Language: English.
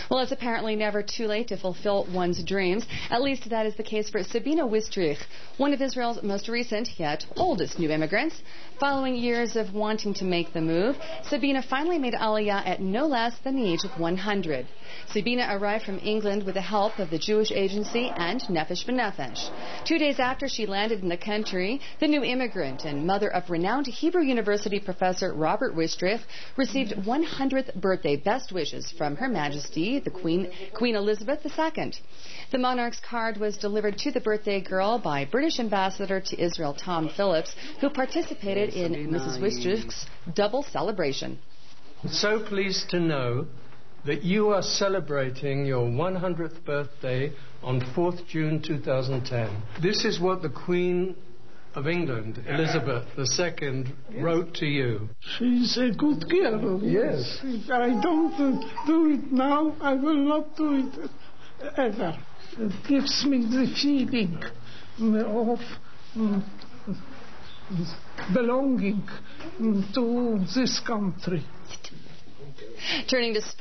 Well, it's apparently never too late to fulfill one's dreams. At least that is the case for Sabina Wistrich, one of Israel's most recent yet oldest new immigrants. Following years of wanting to make the move, Sabina finally made Aliyah at no less than the age of 100. Sabina arrived from England with the help of the Jewish Agency and Nefesh B'Nefesh. 2 days after she landed in the country, the new immigrant and mother of renowned Hebrew University professor Robert Wistrich received 100th birthday best wishes from Her Majesty, the Queen Elizabeth II. The monarch's card was delivered to the birthday girl by British Ambassador to Israel Tom Phillips, who participated in Mrs. Wistrich's double celebration. So pleased to know that you are celebrating your 100th birthday on 4th June 2010. This is what the Queen of England, Elizabeth II, wrote to you. She's a good girl. Yes. If I don't do it now, I will not do it ever. It gives me the feeling of belonging to this country. Turning to